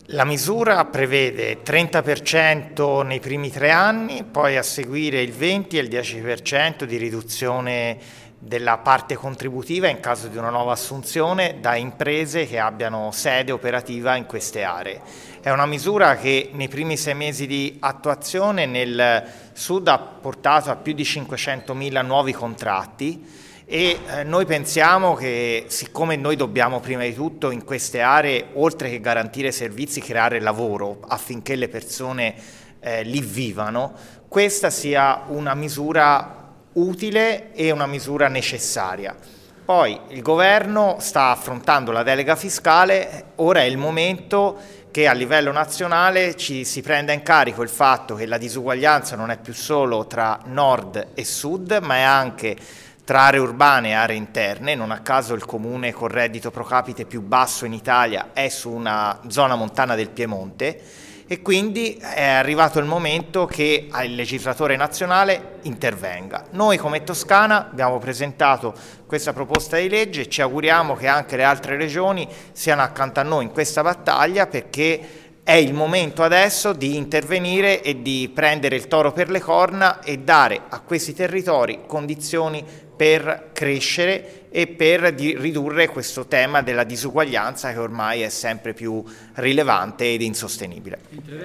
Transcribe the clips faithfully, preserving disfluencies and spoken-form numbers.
La misura prevede trenta per cento nei primi tre anni, poi a seguire il venti e il dieci per cento di riduzione della parte contributiva in caso di una nuova assunzione da imprese che abbiano sede operativa in queste aree. È una misura che nei primi sei mesi di attuazione nel Sud ha portato a più di cinquecentomila nuovi contratti e eh, noi pensiamo che, siccome noi dobbiamo prima di tutto in queste aree, oltre che garantire servizi, creare lavoro affinché le persone eh, lì vivano, questa sia una misura utile e una misura necessaria. Poi il governo sta affrontando la delega fiscale, ora è il momento che a livello nazionale ci si prenda in carico il fatto che la disuguaglianza non è più solo tra nord e sud, ma è anche tra aree urbane e aree interne. Non a caso il comune con reddito pro capite più basso in Italia è su una zona montana del Piemonte e quindi è arrivato il momento che il legislatore nazionale intervenga. Noi come Toscana abbiamo presentato questa proposta di legge e ci auguriamo che anche le altre regioni siano accanto a noi in questa battaglia, perché è il momento adesso di intervenire e di prendere il toro per le corna e dare a questi territori condizioni per crescere e per di ridurre questo tema della disuguaglianza che ormai è sempre più rilevante ed insostenibile.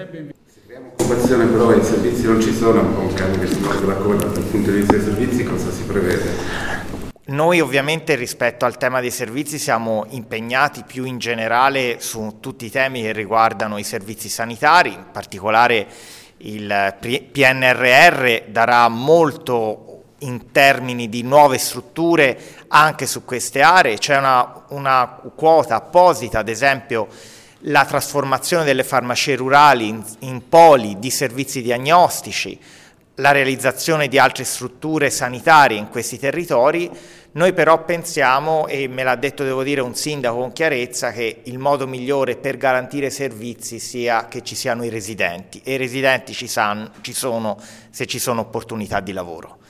Se creiamo occupazione però i servizi non ci sono, è un po' un cane che si morde la coda. Dal punto di vista dei servizi cosa si prevede? Noi ovviamente rispetto al tema dei servizi siamo impegnati più in generale su tutti i temi che riguardano i servizi sanitari, in particolare il P N R R darà molto in termini di nuove strutture anche su queste aree. C'è una, una quota apposita, ad esempio la trasformazione delle farmacie rurali in, in poli di servizi diagnostici, la realizzazione di altre strutture sanitarie in questi territori. Noi però pensiamo, e me l'ha detto devo dire un sindaco con chiarezza, che il modo migliore per garantire servizi sia che ci siano i residenti, e i residenti ci, san, ci sono se ci sono opportunità di lavoro.